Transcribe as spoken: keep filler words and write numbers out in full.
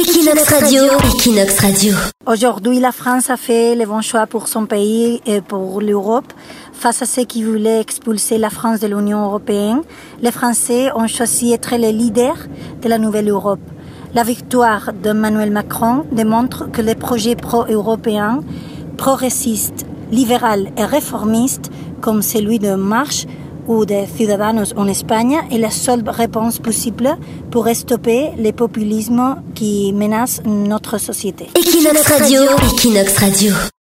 Equinox Radio, Equinox Radio. Aujourd'hui, la France a fait le bon choix pour son pays et pour l'Europe. Face à ceux qui voulaient expulser la France de l'Union européenne, les Français ont choisi d'être les leaders de la nouvelle Europe. La victoire d'Emmanuel Macron démontre que les projets pro-européens, progressistes, libéraux et réformistes, comme celui de Marche ou de Ciudadanos en Espagne, est la seule réponse possible pour stopper les populismes qui menacent notre société. Equinox Radio, Equinox Radio.